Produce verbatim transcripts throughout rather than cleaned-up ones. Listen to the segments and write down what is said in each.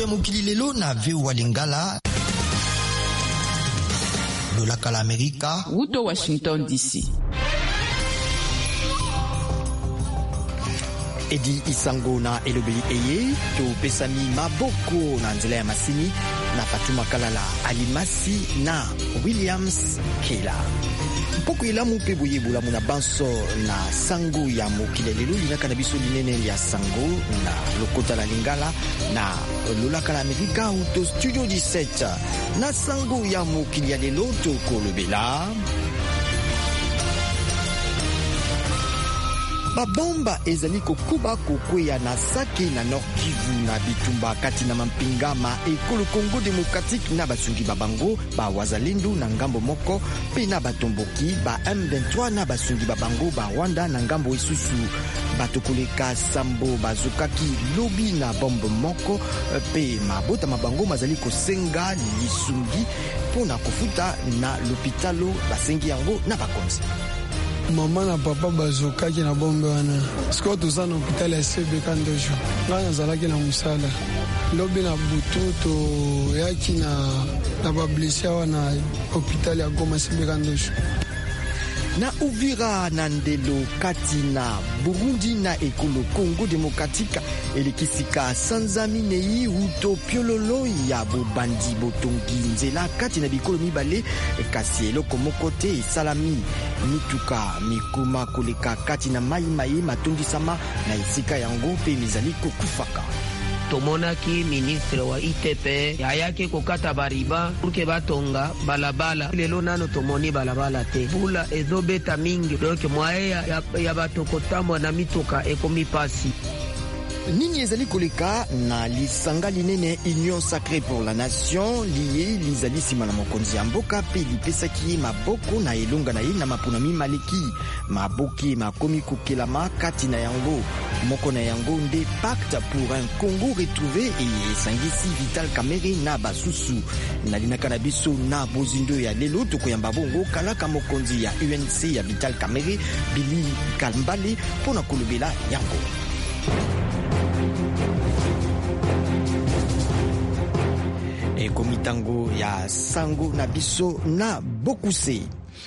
ya mokili lelo na V O A Lingala. Lolaka la Amerika. Wuto Washington D C. Edi Isango na elobeli eye to pesami maboko na nzela ya masini na Fatuma Kalala Alimasi na Williams Kela. Mpoko ilamu pe boye bulamu na banso na sango ya mokili lelo linaka na biso linene ya sango na lokota la Lingala na lolaka la Amerika uto studio dix-sept na sango ya mokili ya lelo to kolobela babomba ezali kokuba kokweya na Sake na Nord Kivu na bitumba kati na mampingama ekolo Congo Démocratique na basungi babango ba wazalendo na ngambo moko pe na batomboki ba M vingt-trois na basungi babango ba Rwanda na ngambo isusu batokoleka sambo bazokaki lobi na bombe moko pe mabota mabango mazali kosenga lisungi pona kofuta na lopitalo basengi yango na bakonzi. Mama na papa bazokaki na bombe wana siko toza na hôpital ya C B K ndojo nga nazalaki na musala lobi na butu to yaki na na bablesi awa na hôpital ya Goma C B K ndojo na Uvira na ndelo kati na Burundi na ekolo Congo Démocratique elekisika sanza minei uto piololo ya bobandi botongi nzela kati na bikolo mibale kasi eloko moko te esalami mituka mikuma koleka kati na mai mai matondisama na esika yango pe mizali kokufaka. Tomonaki ministre wa I T P ayaki kokata bariba urke batonga balabala lelo nano tomoni balabala te bula ezobeta mingi donc mwae ya, ya batokotambwa na mituka ekomi pasi. Nini ezali koleka na lisanga linene Union Sacrée pour la Nation liye lizali sima na mokonzi ya mboka pe lipesaki maboko na elonga na ye na mapunami maleki maboki makomi kokelama kati na yango moko na yango nde pacte pour un Congo retrouvé et sangisi Vital Kamerhe na basusu na linaka na biso na bozindo ya lelo tokoyamba bongo kalaka mokonzi ya U N C ya Vital Kamerhe Billy Kalmbale pona kolobela yango. Komitango ya sango na biso na bokuse.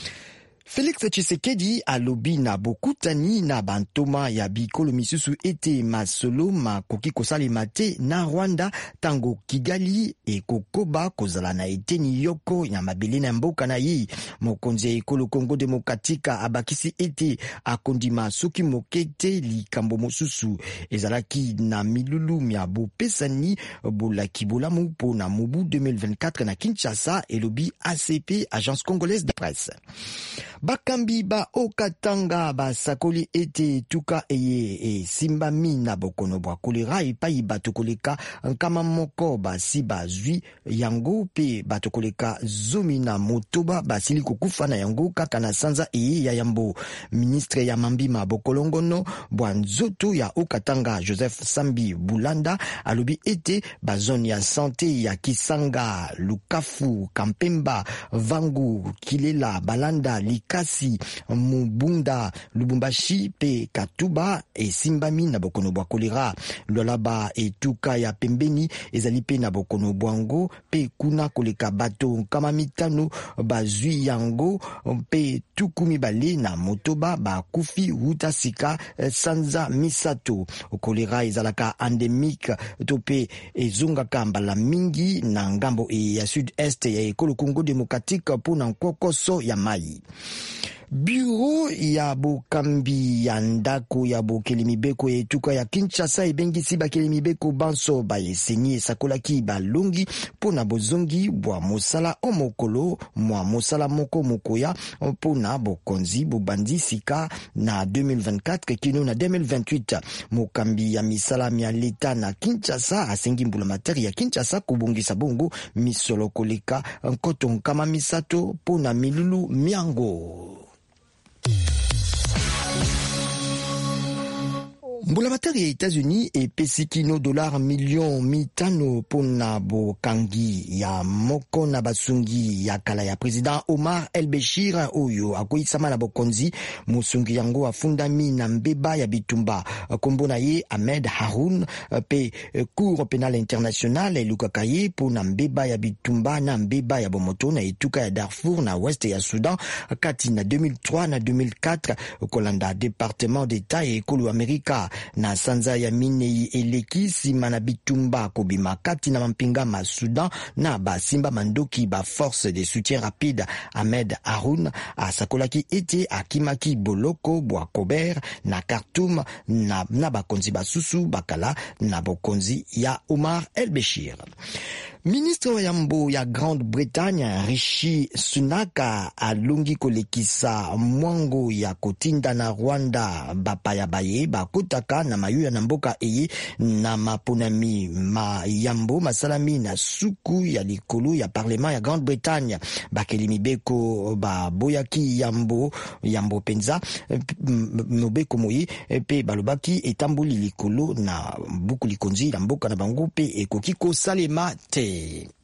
Félix Tshisekedi alobi na bokutani na bantoma ya bikolo misusu ete masolo makoki kosalema te na Rwanda tango Kigali ekokoba kozala na eteni yoko ya mabele na mboka na ye. Mokonzi ya ekolo Congo Démocratique abakisi ete akondima soki moke te likambo mosusu ezalaki na milulu ya bopesani bolaki bolamu mpo na mobu deux mille vingt-quatre na Kinshasa, elobi A C P, Agence Congolaise de Presse. Bakambi ba okatanga ba sakoli ete tuka eye e simbami na bokono bwa kolera epai batokoleka nkama moko basi bazwi yango pe batokoleka zomi na motoba basili kokufa na yango kaka na sanza eye ya yambo. Ministre ya mambima bokolongono bwa nzoto ya okatanga Joseph Sambi Bulanda alobi ete bazone ya sante ya Kisanga, Lukafu, Kampemba, Vangu, Kilela, Balanda, Likasi, Mubunda, Lubumbashi pe Katuba e simbami na bokono bwa kolera. Lolaba etuka ya pembeni ezali pe na bokono bwango pe kuna koleka bato kama mitano bazwi yango pe tukumi bale na motoba bakufi huta sika sanza misato. Kolera ezalaka endemique to pe ezongaka mbala mingi na ngambo e ya sud-est ya ekolo Congo Démocratique po na nkokoso ya mai. Bureau ya bokambi ya ndako ya bokelimibeko etuka ya Kinshasa ebengisi bakelimibeko banso ba eseni esakolaki balongi pona bozongi bwa mosala omokolo mwa mosala moko mokoya pona bokonzi bobandi sika na deux mille vingt-quatre kino na deux mille vingt-huit. Mokambi ya misala mia leta na Kinshasa asengi mbula materi ya Kinshasa kubongisa bongo misolo koleka nkoto nkama misato pona milulu miango. mbulamatari ya États-Unis epesi kino dolar milion mitano pona bokangi ya moko na basungi ya kala ya president Omar el-Béchir oyo akoyisama na bokonzi. Musungi yango afundami na mbeba ya bitumba kombo na ye Ahmed Haroun pe Cour pénale internationale elukaka ye pona mbeba ya bitumba na mbeba ya bomoto na etuka ya Darfour na weste ya Sudan kati na deux mille trois na deux mille quatre kolanda département d'état ya ekolo Amerika. Na sanza ya minei eleki sima na bitumba kobima kati na mampinga ma Sudan na basimba mandoki ba force de soutien rapide. Ahmed Haroun asakolaki ete akimaki boloko bwa Kober na Khartoum na, na bakonzi basusu bakala na bokonzi ya Omar el-Béchir. Ministre wa yambo ya Grande-Bretagne Rishi Sunak alungi kolekisa mwango ya kotinda na Rwanda bapaya baye bakotaka na mayuya na mboka eye na maponami ma yambo masalami na suku ya likolo ya parlement ya Grande-Bretagne. Bakeli mibeko ba boyaki yambo yambo penza mobeko moyi pe balobaki etambuli likolo na buku likonzi na mboka na bango pe ekoki kosalema te.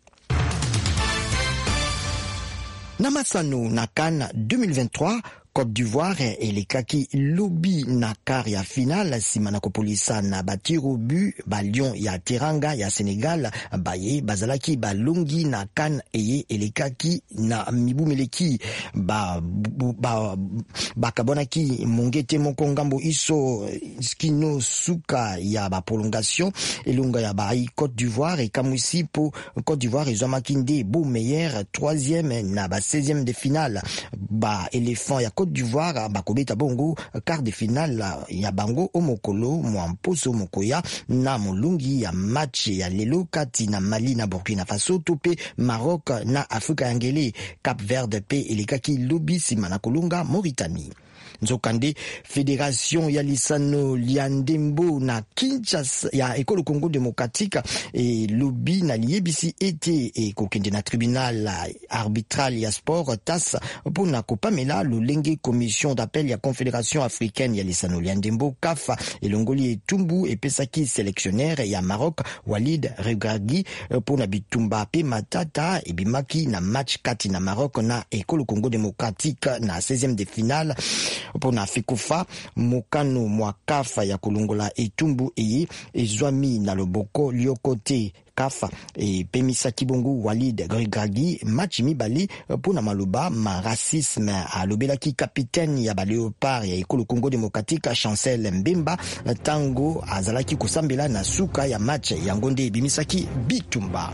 Namasano na CAN deux mille vingt-trois, Côte d'Ivoire elekaki lobi na quart ya finale sima na kopolisa na batiro bu ba Lion ya Teranga ya Sénégal baye bazalaki balongi na CAN eye elekaki na mibu meleki ba ba bakabonaki mongete moko ngambo iso skino suka ya ba prolongation elunga ya ba Côte d'Ivoire et kamusi po Côte d'Ivoire ezamaki nde beau meilleur troisième na ba seizième de finale ba éléphant ya Côte d'Ivoire bakobeta bongo quart de finale ya bango omokolo mwamposo mokoya na molungi ya match ya lelo kati na Mali na Burkina Faso tope Maroc na Afrika ya Ngele. Cap Verde pe elekaki lobi sima na kolunga Mauritanie. Nzokande Fédération ya lisano liandembo na Kinshasa ya ekolo Congo démocratique et lobby na liebisi ete e kokende na tribunal arbitral ya sport T A S pona kopamela lolenge commission d'appel ya Confédération africaine ya lisano liandembo C A F elongoli etumbu epesaki sélectionnaire ya Maroc Walid Regragui pona bitumba pe matata ebimaki na match kati na Maroc na ekolo Congo démocratique na seizième de finale pona fikufa mokano mwakafa ya kulungola etumbu eye ezwami na loboko liokote kafa e pemisa kibongo Walid Regragui match mibali pona maloba ma racisme alobelaki capitaine ya ba Léopard ya ekolo Congo démocratique Chancel Mbemba tango azalaki kusambela na suka ya match ya ngonde bimisaki bitumba.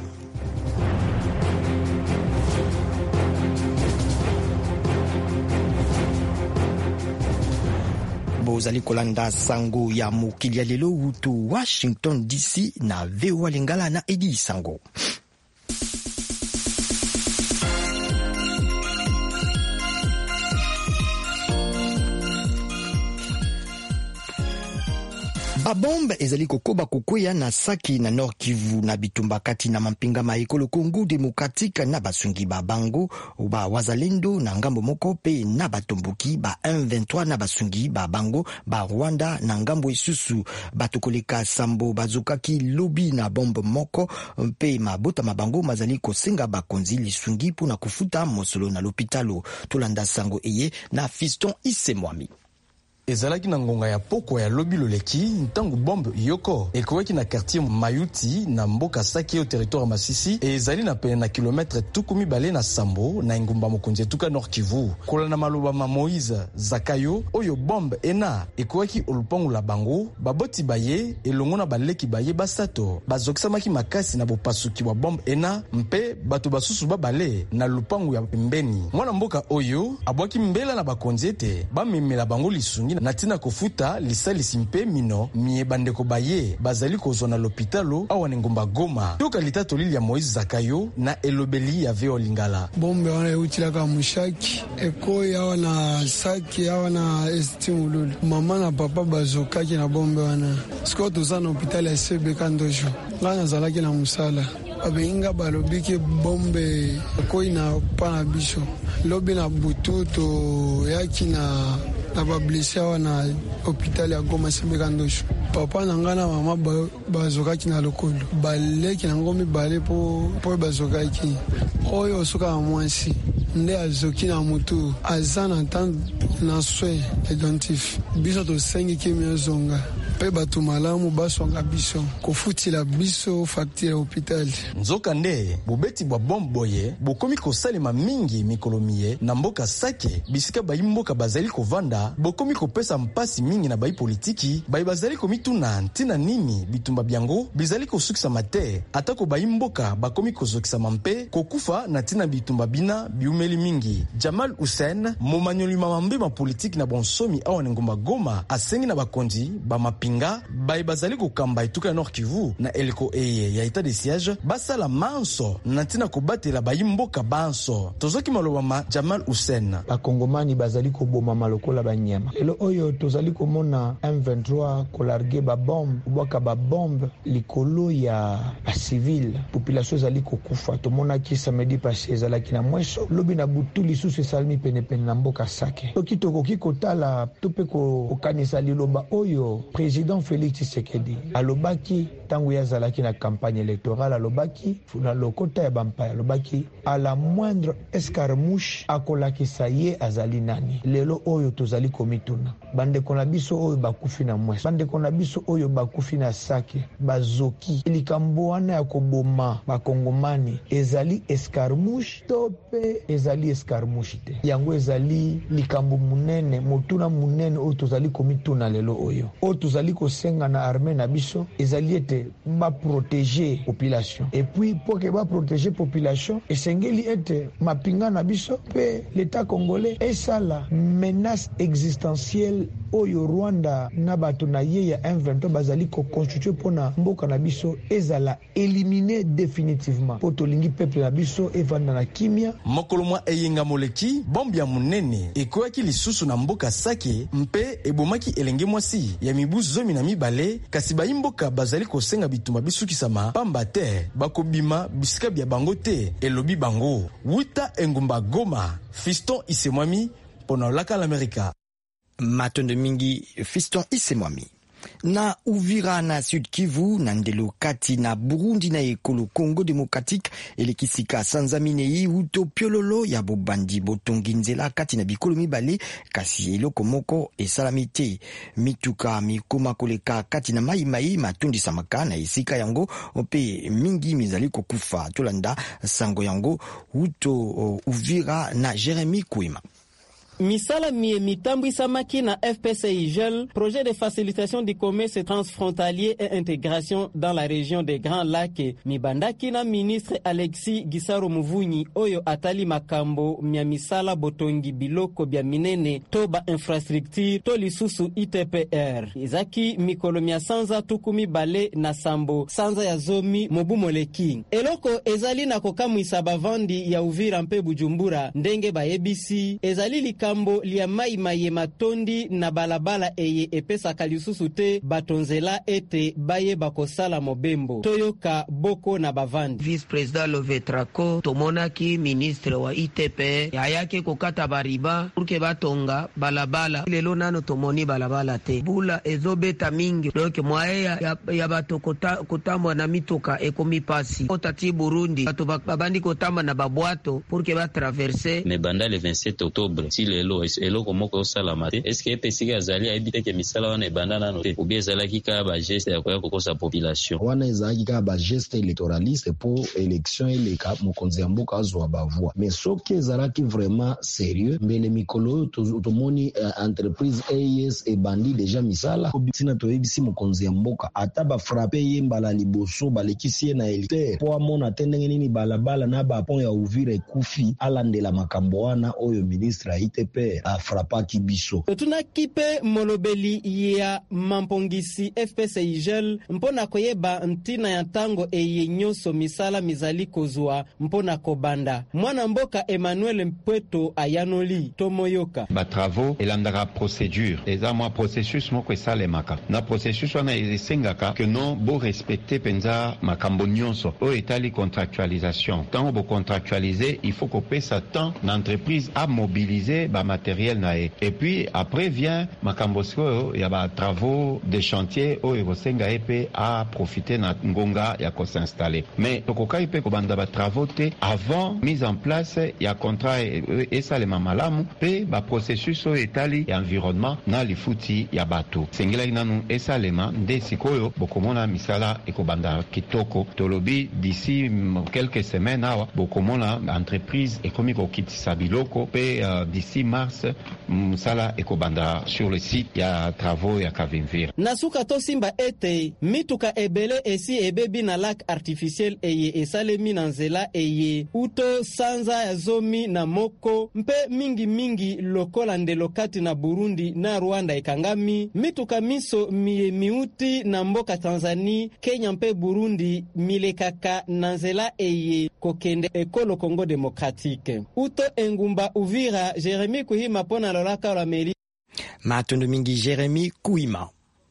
Bozali kolanda sango ya mokili ya lelo utu Washington D C na V O A Lingala na Edi Sango. Babombe ezali kokoba kokwea na Saki na Nord Kivu na bitumba kati na mampinga ma ekolo Congo démocratique na basungi ba bango ba wazalendo na ngambo moko pe na batomboki ba M vingt-trois na basungi ba bango ba Rwanda na ngambo isusu batokoleka sambo bazokaki lobi na bombe moko pe mabota mabango mazali kosenga bakonzi lisungi pona kufuta mosolo na l'hôpitalo tolanda sango eye na Fiston Isemwami. Ezalaki na ngonga ya poko ya lobi loleki ntango bombe yoko ekowaki na quartier Mayuti na mboka Saki au territoire Masisi e ezali na pene na kilometre tukumi bale na Sambo na ngumba mokonzi tuka Nord Kivu kola na maloba ma Moïse Zakayo oyo bombe ena ekowaki olupangu la bango baboti baye elongo na baleki baye basato bazokisamaki makasi na bopasuki wa bombe ena mpe bato basusu babale na lupangu ya pembeni mwana mboka oyo abwaki mbela na bakonzi ete bamemela bango lisungi natina kofuta lisalisi mpe mino mie bandeko baye bazali kozona l'hôpitalo awa ngomba Goma toka litato lili ya Moïse Zakayo na elobeli ya V O A Lingala. Bombe wana eutilaka mushaki ekoi awa na Saki awa na estimululu mama na papa bazokaki na bombe wana siko toza na hôpital ya C B K Ndojo ngana zalaki na musala abenga balobiki bombe ekoi na pana biso lobi na bututo yaki na na bablesse awa na hôpital ya Goma Sembeka Ndosho. Papa na nga na mama bazokaki na lokolo baleki nango mibale po po bazokaki oyo osoka na mwasi nde azoki na mutu aza na tante na soin édentif biso tosengiki miozonga mpe bato malamu basonga biso kofutila biso facture ya hôpital. Nzoka nde bobeti bwa bombe boye bokomi kosalema mingi mikolo miye na mboka Sake bisika bayi mboka bazali kovanda bokomi kopesa mpasi mingi na bayi politiki bayi bazali komituna ntina nini bitumba byango bizali kosukisa mate atako bayi mboka bakomi kozokisa mampe kokufa na ntina bitumba bina biumeli mingi. Jamal Hussein momanyoli mamambe ma politiki na bonsomi awa ngomba Goma asengi na bakonzi ba mapinga bayi bazali kokamba ituka Nord Kivu na eliko eye ya état de siège basala manso na ntina kobatela bayi mboka banso tozoki malobama Jamal Hussein bakongomani bazali koboma malokola banyama elo oyo tozali komona M vingt-trois kolarge ba bombe bwaka ba bombe likolo ya ba civil population zali kokufa tomona ki samedi passé ezalaki na mweso lobi na butu lisusu esalmi penepene na mboka Sake toki tokoki kotala tope kokanisa liloba oyo président Félix Tshisekedi alobaki tangu yazalaki na campagne électorale alobaki na lokota ya bampaya alobaki à la moindre escarmouche akolakisa ye azali nani. Lelo oyo tozali komituna bandeko na biso oyo bakufi na mweso bandeko na biso oyo bakufi na Sake bazoki likambo wana ya koboma bakongomani ezali escarmouche tope ezali escarmouche te yango ezali likambo munene motuna munene oyo tozali komituna lelo oyo oyo tozali kosenga na armée na biso ezali ete ba protéger population et puis pour que ba protéger population esengeli ete mapinga na biso pe l'état congolais esala menace existentielle oyo Rwanda na bato na ye ya M vingt-trois bazali ko constituer pona mboka na biso ezala éliminer définitivement po tolingi peuple na biso evanda na kimia mokolo mwa eyenga moleki bombe ya munene ekoyaki lisusu na mboka Sake mpe ebomaki elenge mwasi ya mibu zomi na mibale kasi bayi mboka bazali kosenga bitumba bisukisama pamba te bakobima bisika bya bango te elobi bango wuta engumba Goma Fiston Isemwami pona laka l'Amerika Matondo mingi Fiston Isemwami. Na Uvira na Sud Kivu na ndelo kati na Burundi na ekolo Congo Democratique elekisika sanzaminei uto piololo ya bobandi botongi nzela kati na bikolo mibale kasi eloko moko esalamite mituka mikoma koleka kati na mai mai matundi samaka na esika yango ope mingi mizali kokufa tolanda sango yango uto uh, Uvira na Jeremy Kwema. Misala mie mitambwi samaki na F P C I G E L, projet de facilitation du commerce transfrontalier et intégration dans la région des Grands Lacs. Mibandaki na ministre Alexis Gisaro Muvunyi oyo atali makambo mia misala botongi biloko bia minene toba infrastructure to lisusu I T P R. Izaki mikolo mia sanza tukumi bale na sambo sanza ya zomi mobu moleki. Eloko ezali na kokamwisa bavandi ya Uvira mpe Bujumbura ndenge ba A B C ezali lika kambo lia mai maye matondi na balabala eye epesa kalisusu te batonzela ete baye bakosala mobembo toyoka boko na bavandi. Vice President Lovetrako tomonaki ministre wa I T P yayake kokata bariba urke batonga balabala lelo nano tomoni balabala te bula ezobeta mingi donc mwae ya, ya bato kota, kotambwa na mitoka ekomi pasi otati Burundi bato babandi kotamba na babwato urke ba traverser mais banda le vingt-sept octobre si lelo eloko moko osala te est-ce que epesika azali ayebi ke misala wana ebanda nano te obi ezalaki ka ba geste ya koya kokosa population wana ezalaki ka ba geste électoraliste pour élection eleka mokonzi ya mboka azwa bavoi mais soki ezalaki vraiment sérieux mbele mikolo tomoni uh, entreprise A E S ebandi deja misala obitina toyebisi mokonzi ya mboka ata bafrape ye mbala liboso balekisi ye na élite po amona te ndenge nini balabala na bapont ya Uvira ekufi alandela makambo wana oyo ministre ya I T P afrapa kibiso. Tuna kipe molobeli ya mampongisi F P C I G E L mpona koyeba ntina ya tango eye nyoso misala mizali kozwa mpona kobanda. Mwana mboka Emmanuel Mpweto ayanoli tomoyoka. Ba travaux elandaka procédure. Eza mwa processus moko esalemaka. Na processus wana esengaka que non bo respecter penza makambo nyonso. O etali contractualisation. Tango bo contractualiser, il faut kopesa temps l'entreprise a mobiliser ba matériel na ye. Et puis après vient makambosko ya ba travaux de chantier o evosenga epe a profiter na ngonga ya ko s'installer. Mais tokoka ipe ko banda ba travaux te avant mise en place ya contrat et ça les mamalamu pe ba processus o etali ya environnement na lifuti ya bato. Sengela inanu esalema nde sikoyo bokomona misala ekobanda kitoko tolobi d'ici quelques semaines awa bokomona entreprise ekomiko kitisa biloko pe uh, d'ici mars misala ekobanda sur le site ya travaux ya Kavimvira. Nasuka to simba ete mituka ebele esi ebebi na lac artificiel eye esalemi na nzela eye uto sanza ya zomi na moko mpe mingi mingi lokola ndelo kati na Burundi na Rwanda ekangami mituka miso mie miuti na mboka Tanzania, Kenya mpe Burundi milekaka na nzela eye kokende ekolo Congo Democratique. Uto engumba Uvira, Jeremy Kuhima pona lolaka la meli. Matondo mingi Jeremy Kuhima.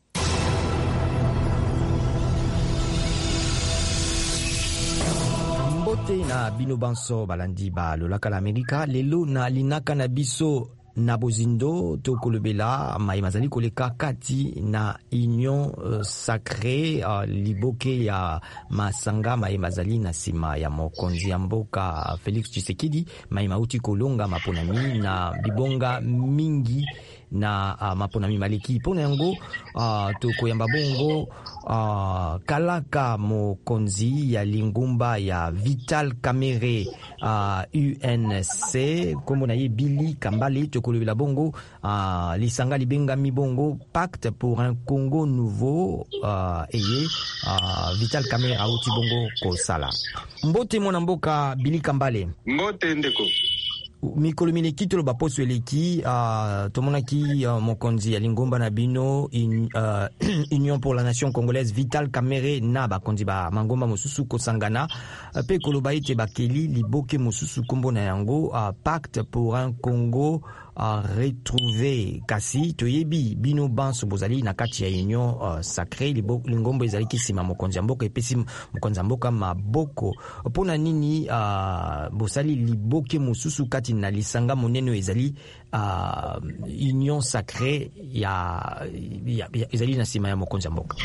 Mbote na bino banso balandi ba lolaka la Amerika lelo na linaka na biso na bozindo to kolobela maimazali koleka kati na union uh, sacrée uh, liboke ya masanga maimazali na sima ya mokonzi ya mboka Felix Tshisekedi maimauti kolonga maponami na bibonga mingi na uh, maponami maleki pona yango uh, to koyamba bongo uh, kalaka mokonzi ya lingumba ya Vital Kamerhe uh, U N C kombo na ye Billy Kambale to kolobela bongo uh, lisanga libenga mi bongo pacte pour un Congo nouveau uh, eye uh, Vital Kamerhe auti bongo kosala mbote mwana mboka Billy Kambale mbote ndeko mikolo mineki tolo baposo eleki uh, tomonaki uh, mokonzi ya lingomba na bino in, uh, Union pour la Nation Congolaise Vital Kamerhe na bakonzi ba mangomba mosusu kosangana uh, pe koloba ete bakeli liboke mosusu kombo na yango uh, pacte pour un Congo a retrouvé kasi toyebi bino banso bozali na kati ya union uh, sacrée lingombo ezali kisima mokonzi mboka epesi mokonzi mboka maboko pona nini uh, bosali liboke mosusu kati na lisanga monene ezali uh, union sacrée ya, ya, ya ezali na sima ya mokonzi mboka.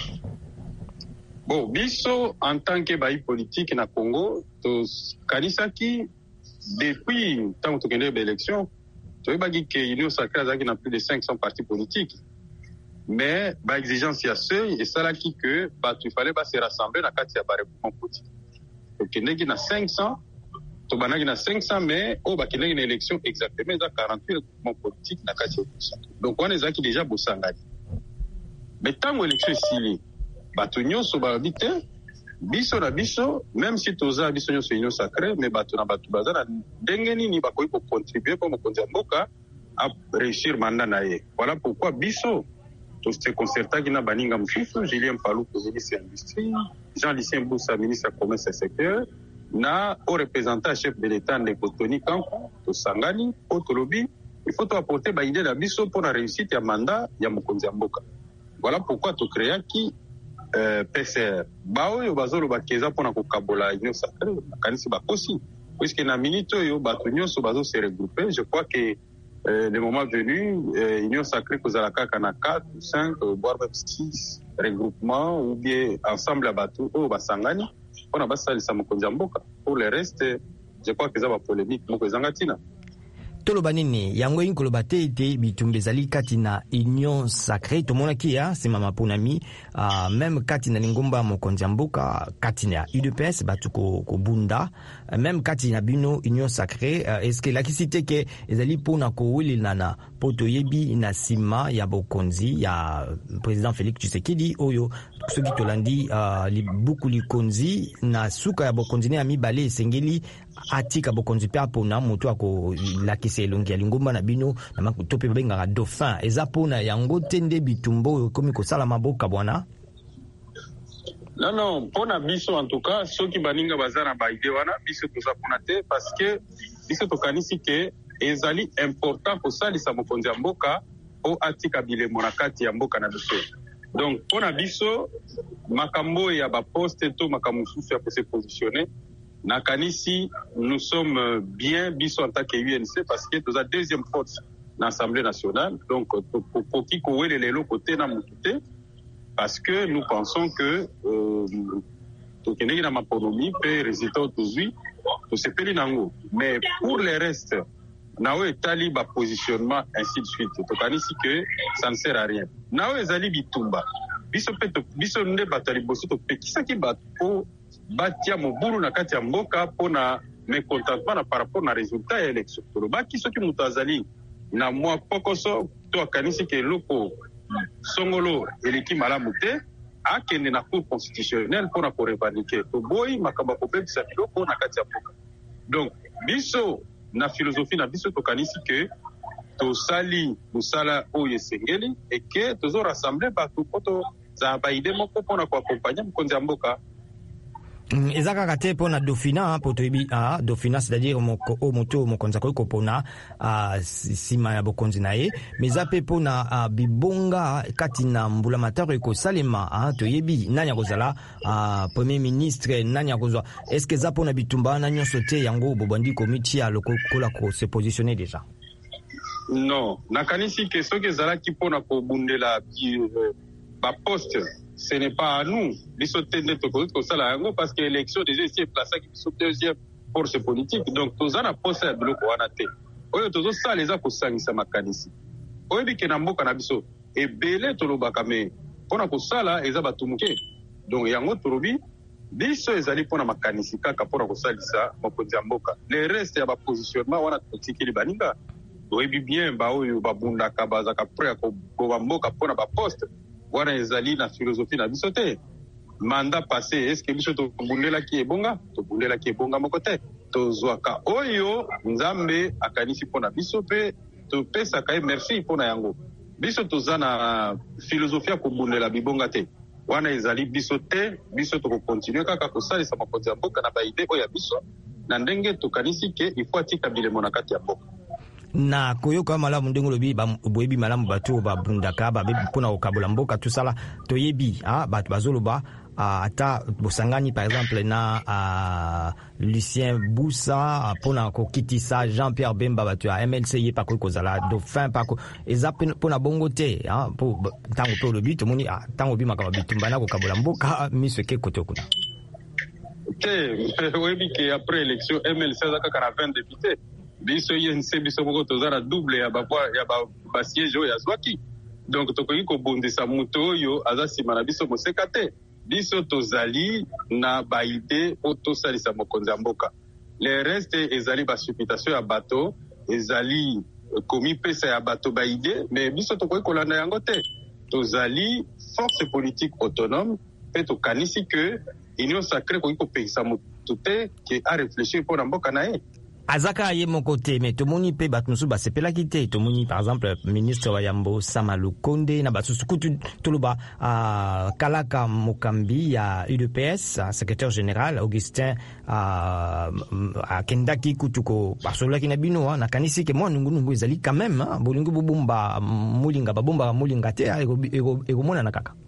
Bon, biso en tant que baï politique na Congo to kanisaki depuis tant que tokende élection tu vois que l'Union sacrée a plus de cinq cents partis politiques. Mais, par exigence, il y a seuil, et ça là qui que, bah, il fallait bah, se rassembler dans le cadre de la politique. Donc, il y a cinq cents, il y a cinq cents, mais, oh, bah, il y a une élection exactement, il y a quarante-huit groupements politiques dans le cadre de la donc, on est qui déjà bossangani. Mais tant que l'élection est scellée, bah, tout le monde se bat vite, biso na biso même si toza biso nyo union sacrée mais bato na bato bazana dengeni ni bakoyi ko contribuer pour mokonzi mboka à réussir mandat na ye. Voilà pourquoi biso to se concerta kina baninga mfifu Julien Palu pour ministre de l'industrie, Jean-Lucien Boussa ministre de commerce et secteur na au représentant chef de l'état de Kotoni Kanko to sangani au tolobi il faut apporter ba idée na biso pour la réussite ya mandat ya mokonzi mboka. Voilà pourquoi to créa qui Euh, P C R bao yo bazolo bakeza pona ko kabola union sacrée kanisi bakosi puisque na minute yo bato nyonso bazo se regrouper je crois que euh, le moment venu euh, union sacrée kozala kaka na quatre ou cinq euh, voire même six regroupements ou bien ensemble ya bato o basangani pona basalisa mokonzi mboka. Pour le reste je crois que ça va polémique moko ezanga tina toloba nini yango inkoloba te ete bitumba ezali kati na union sacrée tomonaki ya sima maponami uh, même kati na lingomba mokonzi mboka kati na U D P S batu ko, ko bunda uh, même kati na bino union sacrée uh, est-ce que lakisi te ke ezali pona ko welina na poto yebi na sima ya bokonzi ya président Félix Tshisekedi oyo soki tolandi uh, li buku likonzi na suka ya bokonzi ne amibale esengeli atika bokonzi pe apona moto ako lakisi elongi ya lingomba na bino na makuto pe babengaka dauphin eza pona yango tende bitumbo komi kosala maboka bwana. Non non pona biso en tout cas soki baninga bazana ba ide wana biso toza pona te parce que biso tokanisi ke ezali important kosalisa mokonzi ya mboka o atika bilemo na kati ya mboka na biso. Donc pona biso makambo ya ba poste to makambo susu ya ko se positionner na kanisi nous sommes bien biso en tant que U N C parce que nous a deuxième force na Assemblée nationale. Donc, pour qui koué les lots côté na mouté, parce que nous pensons que tout qui n'est pas ma économie peut résultat aujourd'hui tout c'est peli nango. Mais pour les restes, nawe etali ba positionnement ainsi de suite. To kanisi que ça ne sert à rien. Nawe ezali bitumba. Biso peto biso nde batali boso to pekisa ki bato batia mobulu na kati ya mboka pona mécontentement par rapport na résultat ya élection. To baki soki muto azali na mwa pokoso to akanisi ke loko songolo eleki malamu te akende na cour constitutionnelle pona ko revendiquer. To boy makamba ko pebisa biloko na kati ya mboka. Donc biso na philosophie na biso to kanisi ke to sali musala oyo esengeli et que tozo rassembler bato poto za baide moko pona ko accompagner mokonzi ya mboka. Eza kaka te pona Dauphina po toyebi ah Dauphina c'est-à-dire moko o moto mokonzi ko pona ah sima ya bokonzi na ye mais za pe pona ah, bibonga kati na mbula mataro ko salema ah toyebi nanya kozala ah, premier ministre nanya kozwa est-ce que za pona bitumba na nyonso te yango bobandi komiti ya lokola ko se positionner déjà? Non, nakanisi ke soki ezalaki pona kobundela ba poste, ce n'est pas à nous biso tende tokoki kosala yango parce que l'élection déjà ici est placé qui biso deuxième force politique, donc toza na poste ya biloko wana te oyo tozosala eza kosangisa makanisi oyebi ke na mboka na biso ebele tolobaka me mpona kosala eza bato moke, donc yango tolobi biso ezali mpona makanisi kaka mpona kosalisa mokonzi ya mboka. Le reste ya bapositionnement wana totikeli baninga oyebi bien baoyo babundaka bazaka pre ya koboba mboka mpona baposte wana ezali na philosophie na biso te. Mandat passé est-ce que biso tobundelaki ebonga tobundelaki ebonga moko te, tozwaka oyo nzambe akanisi mpona biso mpe topesaka ye merci mpona yango. Biso toza na philosophie ya kobundela bibonga te wana ezali biso te. Biso tokokontinue kaka kosalisa makonzi ya mboka na baide oyo ya biso na ndenge tokanisi ke ifo atika bilemo na kati ya mboka. Na koyoka malamu ndenge lobi boyebi malamu bato babundaka babebi mpona kokabola mboka tosala toyebi ah bato bazoloba ata bosangani par exemple na uh, Lucien Boussa mpona kokitisa Jean-Pierre Bemba bato ya M L C ye pakoki kozala dauphin pako eza mpona bongo te mpo ntango mpe olobi tomoni ntango obi makaba bitumba na kokabola mboka miso eke kote kuna te oyebi ke après élection M L C aza kaka na vingt députés biso ye nse biso moko toza na double ya basiège oyo azwaki, donc tokoki kobundisa moto oyo aza nsima na biso moseka te. Biso tozali na baide o tosalisa mokonzi ya mboka. Le reste ezali basupitation ya bato ezali komi pesa ya bato baide, mais biso tokoki kolanda yango te. Tozali force politique autonome mpe tokanisi ke union sacrée koki kopekisa moto te ke a réfléchir mpona mboka na ye. Azaka ye mon côté mais tomoni pe batmusu ba sepelaki te tomoni par exemple ministre wa Yambo Sama Lukonde na basusu kutu toloba uh, Kalaka Mokambi ya U D P S secrétaire général Augustin uh, akendaki kutuko basolaki na bino na kanisi ke mo nungu nungu ezali quand même bolingo bobomba mulinga babomba mulinga te ego ego mona na kaka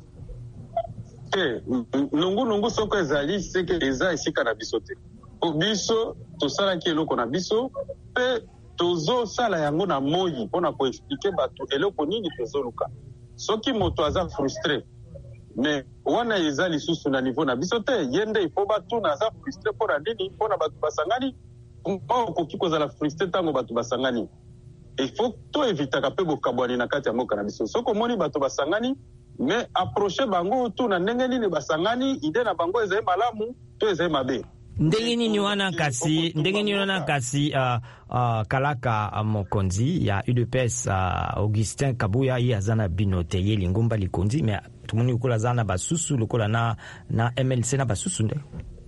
te nungu nungu soko ezali seke eza esika na biso te biso tosalaki eloko na biso mpe tozosala yango na moi mpona koexplike bato eloko nini tozoluka. Soki moto aza frustre mais wana eza lisusu na niveau na biso te ye nde ifo batuna aza frustre mpona nini mpona bato basangani mpo okoki kozala frustre ntango bato basangani. Ifo toevitaka mpe bokabwani na kati ya mboka na biso. Soki omoni bato basangani mais approche bango tuna ndenge nini basangani ide na bango ezali malamu to ezali mabe. Ndenge nini wana kasi ndenge nini wana kasi uh, uh, Kalaka uh, mokonzi ya U D P S uh, Augustin Kabuya ye azana binote ye lingomba likonzi mais tumoni lokola zana basusu lokola na na M L C na basusu nde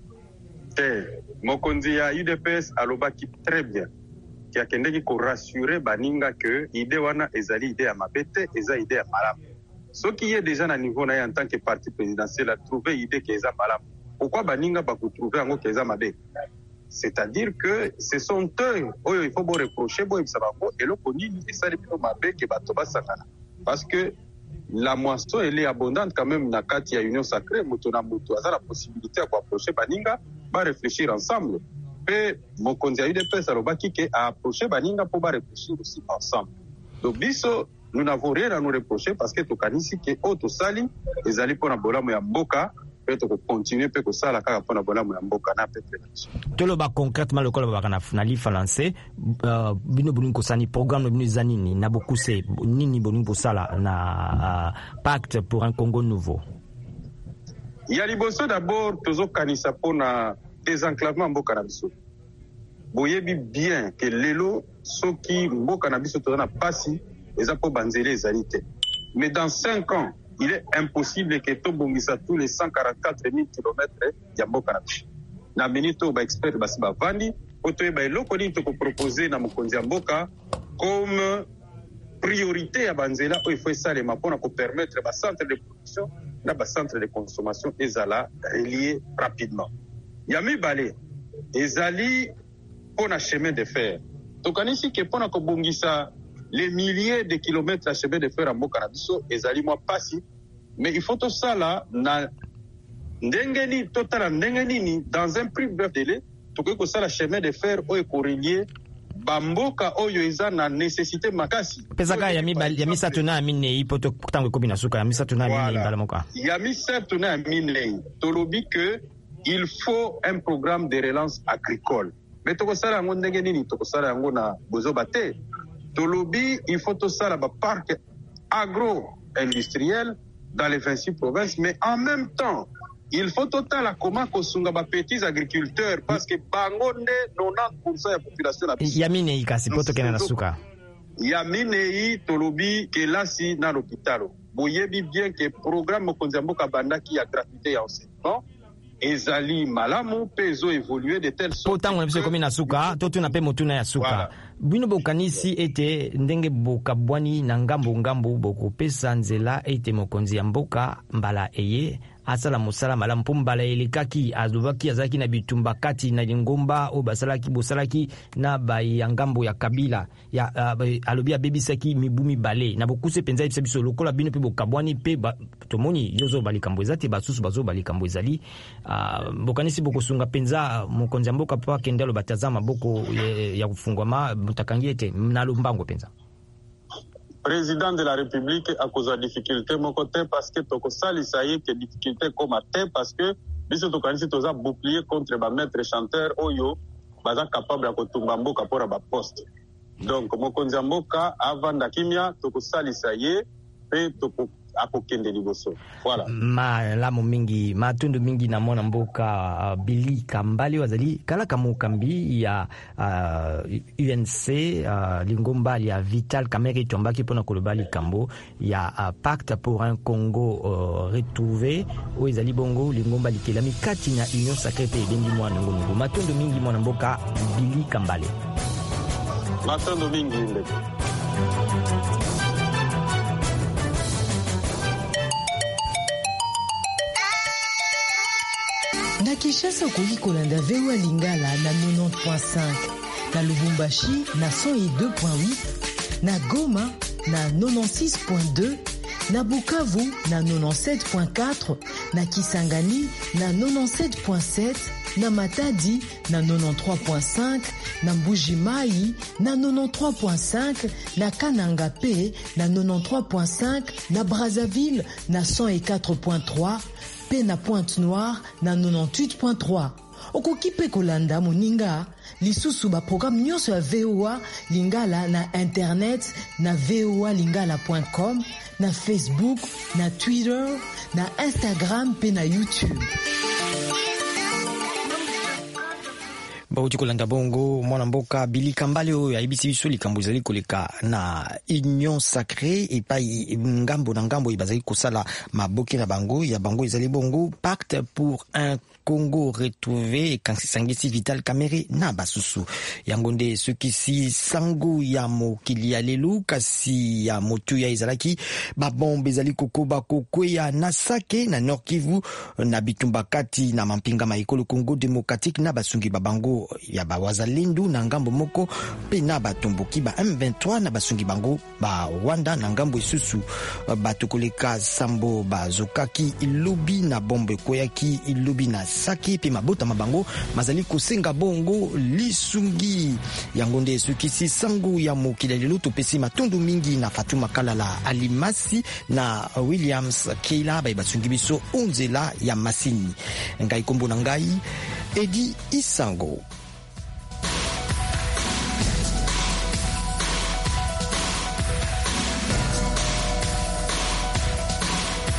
te mokonzi ya U D P S alobaki très bien ki akendeki ko rassurer baninga que ide wana ezali ide ya mabete eza ide ya malamu. Soki ye déjà na niveau na ye en tant que parti présidentiel a trouvé ide que eza malamu. Pourquoi baninga ba trouver yango keza mabe? C'est-à-dire que ce sont eux oyo il faut bo reprocher bo ibisa bango eloko nini esali bino mabe ke bato basangana, parce que la moisson elle est abondante quand même na kati ya union sacrée. Moto na moto aza la possibilité ya approcher baninga ba réfléchir ensemble pe mokonzi ya U D P S alobaki ke a approcher baninga po ba réfléchir aussi ensemble. Donc biso nous n'avons rien à nous reprocher parce que tokanisi ke auto sali ezali pona bolamu ya mboka pe to continuer pe ko sala kaka pona bolamu ya mboka na peuple. Toloba concrètement le kola bakana finali français bino bonu ko sani programme bino zanini na bokuse nini bonu ko sala na pacte pour un Congo nouveau. Il y a liboso d'abord tozo kanisa pona désenclavement mboka na biso. Boyebi bien que lelo soki mboka na biso tozana pasi eza po banzele ezalite. Mais dans cinq ans, il est impossible que to bongisa tous les cent quarante-quatre mille kilomètres ya mboka na biso. Na minito ba expert basi ba vandi oto ba eloko ni to ko proposer na mokonzi ya mboka comme priorité ya banzela o il faut ça les mapona pour permettre ba centre de production na ba centre de consommation ezala relié rapidement. Ya mibale ezali pona chemin de fer. Tokanisi ke pona ko bongisa les milliers de kilomètres à chemin de fer à mboka na biso ezali mwa pasi, mais il faut tout ça là na ndengeni total ndengeni dans un plus bref délai to ko ça la chemin de fer o ko relier bamboka oyo eza na nécessité makasi pesaka ya mibali ya misatu na mine ipoto kutango ko bina suka ya misatu na mine bala moka ya misatu na mine tolobi que il faut un programme de relance agricole, mais to ko sala ngo ndengeni ni to ko sala ngo na bozo bate tolobi il faut tout ça là ba parc agro-industriel dans les vingt-six provinces, mais en même temps il faut total la comment kosunga ba petits agriculteurs parce que bango nde quatre-vingt-dix pour cent ya population la yamine ikasi poto kena na suka yamine yi tolobi ke lasi na l'hôpital boyebi bien que programme mokonzi mboka bandaki ya gratuité ya enseignement ezali malamu pezo évoluer de telle sorte potango na biso komi na suka to tuna pe motuna ya suka bino bokanisi ete ndenge bokabwani na ngambo ngambo bokopesa nzela ete mokonzi ya mboka mbala eye asala mosala malamu mpo mbala elekaki azobaki azalaki na bitumba kati na lingomba oyo basalaki bosalaki na bayangambo ya kabila ya uh, alobi abebisaki mibu mibale na bokuse mpenza yebisa biso lokola bino mpe bokabwani mpe tomoni yozo balikambo eza te basusu bazo balikambo ezali uh, bokanisi bokosunga mpenza mokonzi ya mboka mpo akende aloba taza maboko ya kufungwama mutakangi ete na lombango mpenza. Président de la République a causé difficulté mon côté parce que toko sali ça y est que difficulté comme à parce que biso to kanisi toza bouclier contre ba maître chanteur oyo baza capable ya kotumba mboka pora ba poste. Donc mokonzi mboka avanda kimia toko sali ça y est pe toko akokende liboso. Voilà. Malamu mingi matundu mingi na mwana mboka uh, Billy Kambale wazali kala kamukambi ya uh, U N C uh, lingomba ya Vital Kamerhe tombaki pona kolobali kambo ya uh, pacte pour un Congo uh, retrouvé o ezali bongo lingomba likelami kati na Union Sacrée pe bengi mwana ngongo matundu mingi mwana mboka Billy Kambale. Matundu mingi ndeko. Na Kinshasa okoki kolanda V O A Lingala na quatre-vingt-dix point cinq, na Lubumbashi na cent deux point huit, na Goma na quatre-vingt-six point deux, na Bukavu na quatre-vingt-dix-sept point quatre, na Kisangani na quatre-vingt-dix-sept point sept, na Matadi na quatre-vingt-treize point cinq, na Mbuji-Mayi na quatre-vingt-treize point cinq, na Kananga P na quatre-vingt-treize point cinq, na Brazzaville na cent quatre point trois, pe na Pointe-Noire na quatre-vingt-dix-huit point trois. Okoki pe kolanda moninga lisusu ba programme nyonso ya V O A Lingala na internet na v o a lingala point com, na Facebook, na Twitter, na Instagram pe na YouTube. Bauti kolanda bongo mwana mboka Billy Kambale oyo ayebisi biso likambo ezali koleka na Union Sacrée epai ngambo na ngambo ebazali kosala maboke na bango ya bango ezali bongo pacte pour un Congo retrouvé kansisangisi Vital Kamerhe na basusu yango nde sokisi sango ya mokili ya lelu kasi ya motu ya ezalaki babombe ezali kokoba kokwea na Sake na Nord Kivu na bitumba kati na mampinga maikolo Congo démocratique na basungi babango bango ya bawazalendo na ngambo moko pe na batomboki ba M vingt-trois na basungi bango ba Rwanda na ngambo isusu bato koleka sambo bazokaki ilobi na bombe koyaki ilobi na saki pe mabota mabango mazali kosenga bongo lisungi yango nde sukisi sangu ya mokili lelo topesi matundu mingi na Fatuma Kalala Alimasi na Williams Keila ba basungi biso onzela ya masini ngai kombo na ngai Edi Isango.